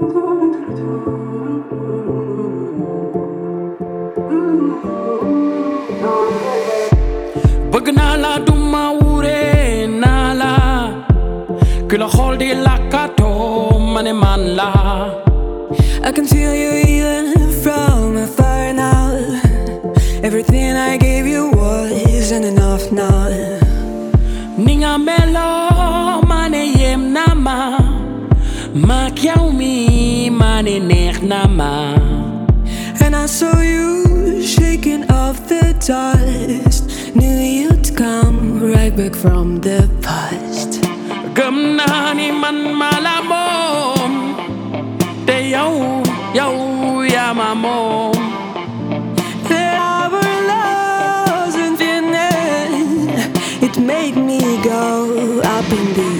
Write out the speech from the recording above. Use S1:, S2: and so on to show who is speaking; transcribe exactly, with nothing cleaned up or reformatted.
S1: bëgg naa la duma wure naa la ku la xool di lakkatoo ma ne man la.
S2: I can feel you even from afar now. Everything I gave you wasn't enough now.
S1: Ni nga meloo ma ne yem na ma maak yow mi ma ne neex na ma.
S2: And I saw you shaking off the dust. Knew you'd come right back from the past.
S1: Gëm naa ni man ma la moom te yow yow yaa ma moom.
S2: That our love's infinite. It made me go up in the